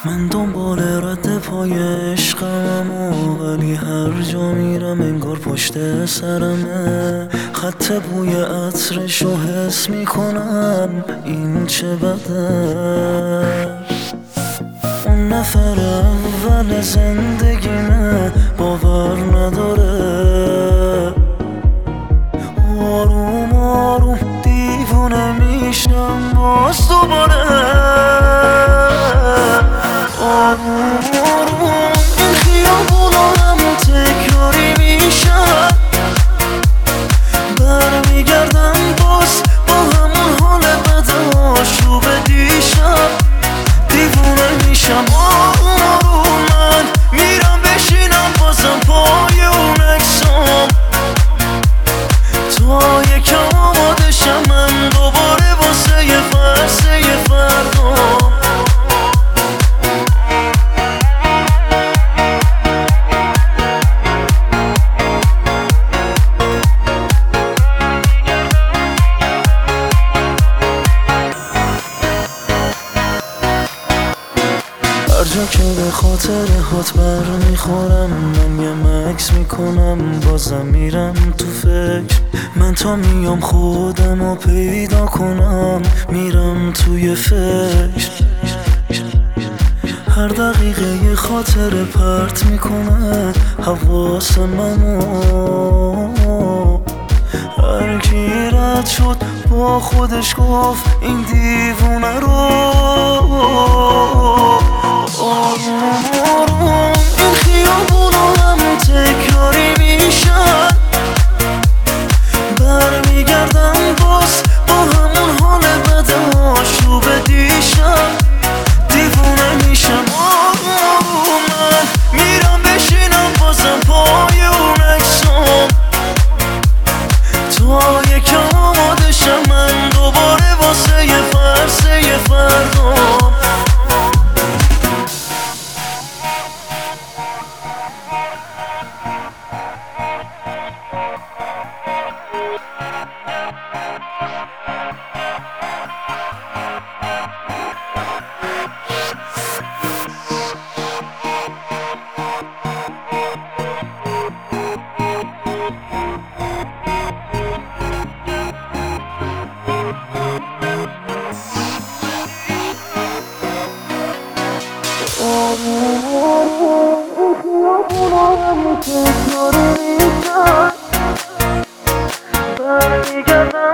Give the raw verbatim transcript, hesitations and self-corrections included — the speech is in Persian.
من دنبال رد پای عشقم ولی هر جا میرم انگار پشت سرمه. خط بوی عطرشو حس میکنم، این چه بده. اون نفر اول زندگیمه، باور نداره. آروم آروم دیوونه میشم باز دوباره. آروم آروم این خیابونا همون تکراری میشن، برمیگردم باز با همون حال بد آشوب دیشب. دیوونه میشم آروم آروم من میرم بشینم بازم پای اون اکسام، تا یکم آماده شم من دوباره واسه یه فرسه یه فردام. هر جا که به خاطر هات بر میخورم، من یه مکس میکنم بازم میرم تو فکر. من تا میام خودم رو پیدا کنم، میرم توی فکر. هر دقیقه یه خاطر پرت میکنه حواس منو. هر کی رد شد با خودش گفت این دیوونه رو. آروم آروم این خیابونا همون تکراری میشن، برمیگردم باز با همون حال بد آشوب دیشب. دیوونه میشم آروم آروم من میرم بشینم بازم پای اون اکسام، تا یکم آماده شم من دوباره واسه یه فرسه یه فردام. برمیگردم